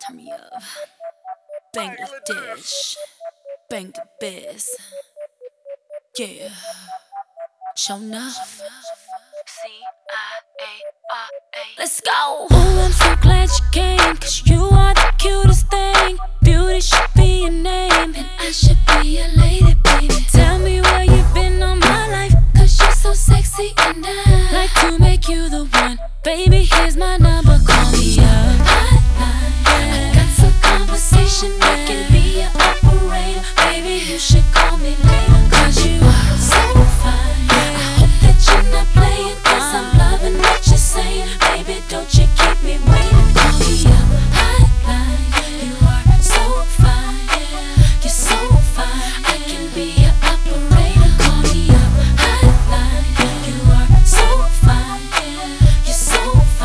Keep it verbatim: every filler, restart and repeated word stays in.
Turn me up. Bangladesh. Bangladesh. Yeah. Show enough. C I A R A. Let's go. Oh, I'm so glad you came, cause you are the cutest thing. Beauty should be your name, and I should be your lady, baby. Tell me where you've been all my life, cause you're so sexy, and I like to make you the one. Baby, here's my number.